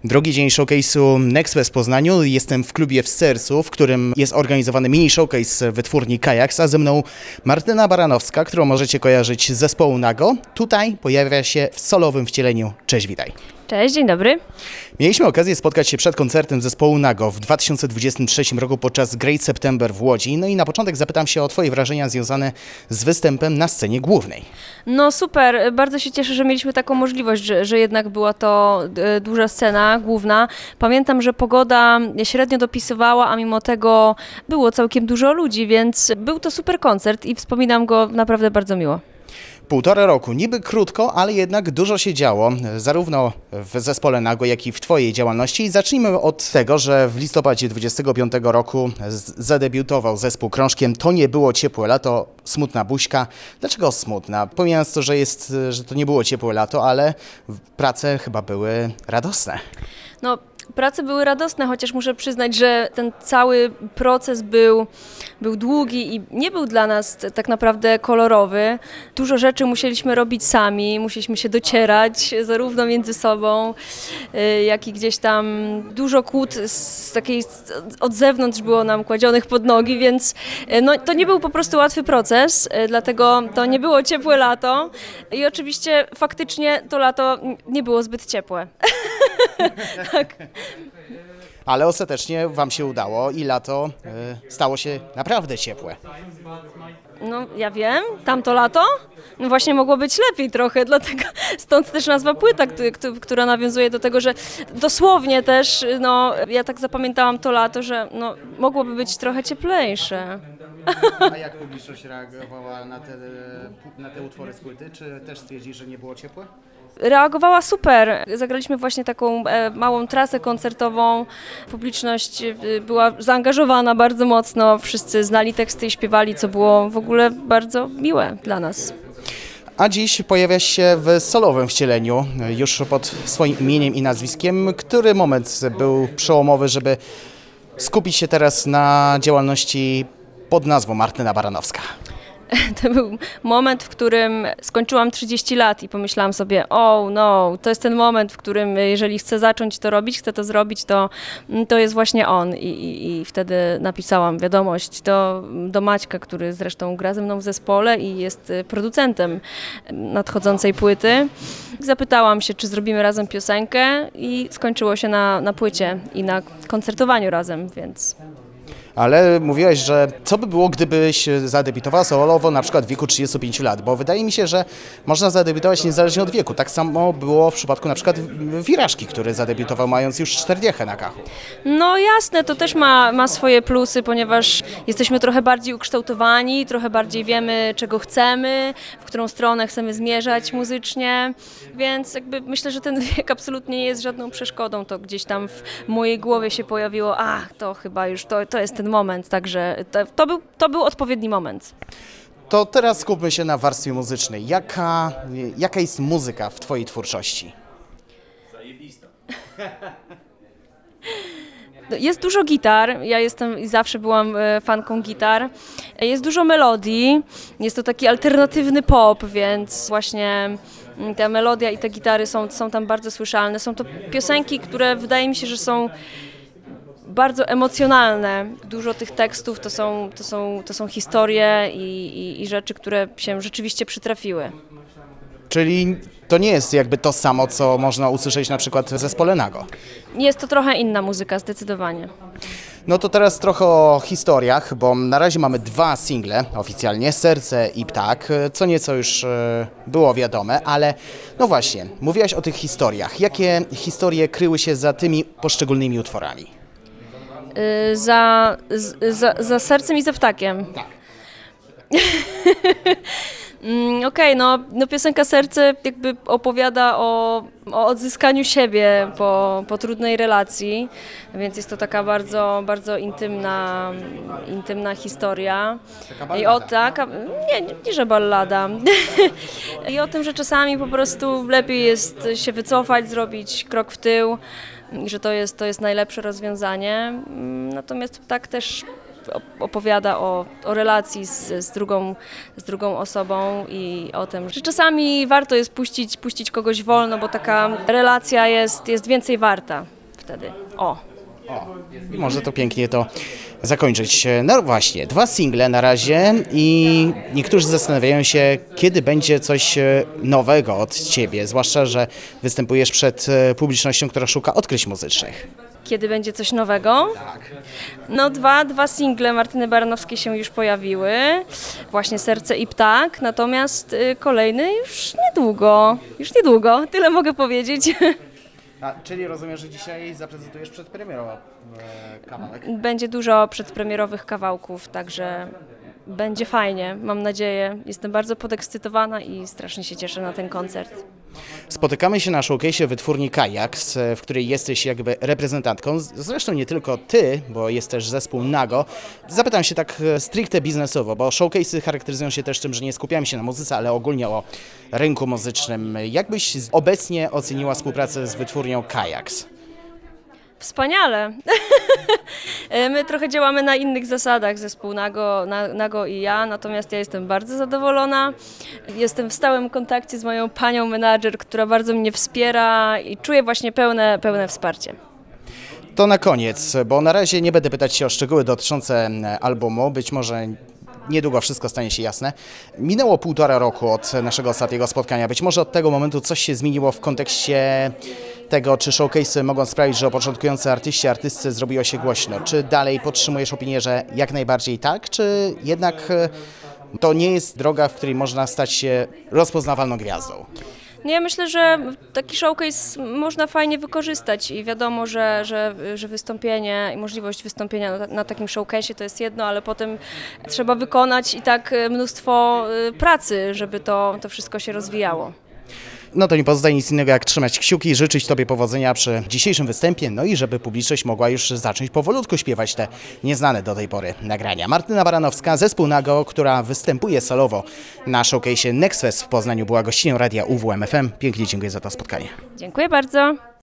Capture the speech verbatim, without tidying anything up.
Drugi dzień showcase'u Nextfest w Poznaniu. Jestem w klubie w Sercu, w którym jest organizowany mini showcase wytwórni Kajaks, a ze mną Martyna Baranowska, którą możecie kojarzyć z zespołu Nago. Tutaj pojawia się w solowym wcieleniu. Cześć, witaj. Cześć, dzień dobry. Mieliśmy okazję spotkać się przed koncertem zespołu Nago w dwa tysiące dwudziestym trzecim roku podczas Great September w Łodzi. No i na początek zapytam się o Twoje wrażenia związane z występem na scenie głównej. No super, bardzo się cieszę, że mieliśmy taką możliwość, że, że jednak była to e, duża scena główna. Pamiętam, że pogoda średnio dopisywała, a mimo tego było całkiem dużo ludzi, więc był to super koncert i wspominam go naprawdę bardzo miło. Półtora roku, niby krótko, ale jednak dużo się działo, zarówno w zespole Nago, jak i w Twojej działalności. I zacznijmy od tego, że w listopadzie dwudziestego piątego roku zadebiutował zespół krążkiem To nie było ciepłe lato, smutna buźka. Dlaczego smutna? Pomijając to, że, jest, że to nie było ciepłe lato, ale prace chyba były radosne. No, prace były radosne, chociaż muszę przyznać, że ten cały proces był, był długi i nie był dla nas t- tak naprawdę kolorowy. Dużo rzeczy musieliśmy robić sami, musieliśmy się docierać zarówno między sobą, y, jak i gdzieś tam dużo kłód z takiej, od zewnątrz było nam kładzionych pod nogi, więc y, no, to nie był po prostu łatwy proces, y, dlatego to nie było ciepłe lato i oczywiście faktycznie to lato nie było zbyt ciepłe. Tak. Ale ostatecznie Wam się udało i lato y, stało się naprawdę ciepłe. No, ja wiem, tamto lato no właśnie mogło być lepiej trochę, dlatego stąd też nazwa płyta, który, która nawiązuje do tego, że dosłownie też, no, ja tak zapamiętałam to lato, że no, mogłoby być trochę cieplejsze. A jak publiczność reagowała na te, na te utwory z płyty? Czy też stwierdzisz, że nie było ciepłe? Reagowała super. Zagraliśmy właśnie taką e, małą trasę koncertową. Publiczność e, była zaangażowana bardzo mocno. Wszyscy znali teksty i śpiewali, co było w ogóle bardzo miłe dla nas. A dziś pojawiasz się w solowym wcieleniu, już pod swoim imieniem i nazwiskiem. Który moment był przełomowy, żeby skupić się teraz na działalności pod nazwą Martyna Baranowska? To był moment, w którym skończyłam trzydzieści lat i pomyślałam sobie, oh no, to jest ten moment, w którym jeżeli chcę zacząć to robić, chcę to zrobić, to, to jest właśnie on. I, i, i wtedy napisałam wiadomość do, do Maćka, który zresztą gra ze mną w zespole i jest producentem nadchodzącej płyty. Zapytałam się, czy zrobimy razem piosenkę i skończyło się na, na płycie i na koncertowaniu razem, więc... Ale mówiłaś, że co by było, gdybyś zadebiutowała solowo na przykład w wieku trzydziestu pięciu lat, bo wydaje mi się, że można zadebiutować niezależnie od wieku. Tak samo było w przypadku na przykład Wiraszki, który zadebiutował mając już czterdziechę na kachu. No jasne, to też ma, ma swoje plusy, ponieważ jesteśmy trochę bardziej ukształtowani, trochę bardziej wiemy, czego chcemy, w którą stronę chcemy zmierzać muzycznie, więc jakby myślę, że ten wiek absolutnie nie jest żadną przeszkodą. To gdzieś tam w mojej głowie się pojawiło, ach, to chyba już to, to jest ten moment, także to, to, był, to był odpowiedni moment. To teraz skupmy się na warstwie muzycznej. Jaka, jaka jest muzyka w Twojej twórczości? Zajebista. Jest dużo gitar, ja jestem i zawsze byłam fanką gitar. Jest dużo melodii, jest to taki alternatywny pop, więc właśnie ta melodia i te gitary są, są tam bardzo słyszalne. Są to piosenki, które wydaje mi się, że są bardzo emocjonalne. Dużo tych tekstów to są, to są, to są historie i, i, i rzeczy, które się rzeczywiście przytrafiły. Czyli to nie jest jakby to samo, co można usłyszeć na przykład w zespole Nago. Jest to trochę inna muzyka, zdecydowanie. No to teraz trochę o historiach, bo na razie mamy dwa single oficjalnie, Serce i Ptak, co nieco już e, było wiadome, ale no właśnie, mówiłaś o tych historiach. Jakie historie kryły się za tymi poszczególnymi utworami? Yy, za, z, za, za sercem i za ptakiem. Tak. mm, Okej, okay, no, no piosenka Serce jakby opowiada o, o odzyskaniu siebie po, po trudnej relacji, więc jest to taka bardzo, bardzo intymna, intymna historia. Taka I o taka, nie, nie, nie że ballada. I o tym, że czasami po prostu lepiej jest się wycofać, zrobić krok w tył, i że to jest, to jest najlepsze rozwiązanie. Natomiast tak też opowiada o, o relacji z, z, drugą, z drugą osobą i o tym, że czasami warto jest puścić, puścić kogoś wolno, bo taka relacja jest, jest więcej warta. wtedy. O! I może to pięknie to zakończyć. No właśnie, dwa single na razie i niektórzy zastanawiają się, kiedy będzie coś nowego od Ciebie, zwłaszcza, że występujesz przed publicznością, która szuka odkryć muzycznych. Kiedy będzie coś nowego? No dwa, dwa single Martyny Baranowskiej się już pojawiły, właśnie Serce i Ptak, natomiast y, kolejny już niedługo, już niedługo, tyle mogę powiedzieć. A, czyli rozumiem, że dzisiaj zaprezentujesz przedpremierowo e, kawałek. Będzie dużo przedpremierowych kawałków, także będzie fajnie, mam nadzieję. Jestem bardzo podekscytowana i strasznie się cieszę na ten koncert. Spotykamy się na showcase'ie wytwórni Kajaks, w której jesteś jakby reprezentantką. Zresztą nie tylko ty, bo jest też zespół Nago. Zapytam się tak stricte biznesowo, bo showcase'y charakteryzują się też tym, że nie skupiamy się na muzyce, ale ogólnie o rynku muzycznym. Jak byś obecnie oceniła współpracę z wytwórnią Kajaks? Wspaniale. My trochę działamy na innych zasadach, zespół Nago, Na- Nago i ja, natomiast ja jestem bardzo zadowolona. Jestem w stałym kontakcie z moją panią menadżer, która bardzo mnie wspiera i czuję właśnie pełne, pełne wsparcie. To na koniec, bo na razie nie będę pytać się o szczegóły dotyczące albumu, być może niedługo wszystko stanie się jasne. Minęło półtora roku od naszego ostatniego spotkania, być może od tego momentu coś się zmieniło w kontekście tego, czy showcase'y mogą sprawić, że o początkujący artyści, artystce zrobiło się głośno. Czy dalej podtrzymujesz opinię, że jak najbardziej tak, czy jednak to nie jest droga, w której można stać się rozpoznawalną gwiazdą? No ja myślę, że taki showcase można fajnie wykorzystać i wiadomo, że, że, że wystąpienie i możliwość wystąpienia na, na takim showcase'ie to jest jedno, ale potem trzeba wykonać i tak mnóstwo y, pracy, żeby to, to wszystko się rozwijało. No to nie pozostaje nic innego jak trzymać kciuki, życzyć Tobie powodzenia przy dzisiejszym występie, no i żeby publiczność mogła już zacząć powolutku śpiewać te nieznane do tej pory nagrania. Martyna Baranowska, zespół Nago, która występuje solowo na showcase'ie Next Fest w Poznaniu, była gościnią radia U W M F M. Pięknie dziękuję za to spotkanie. Dziękuję bardzo.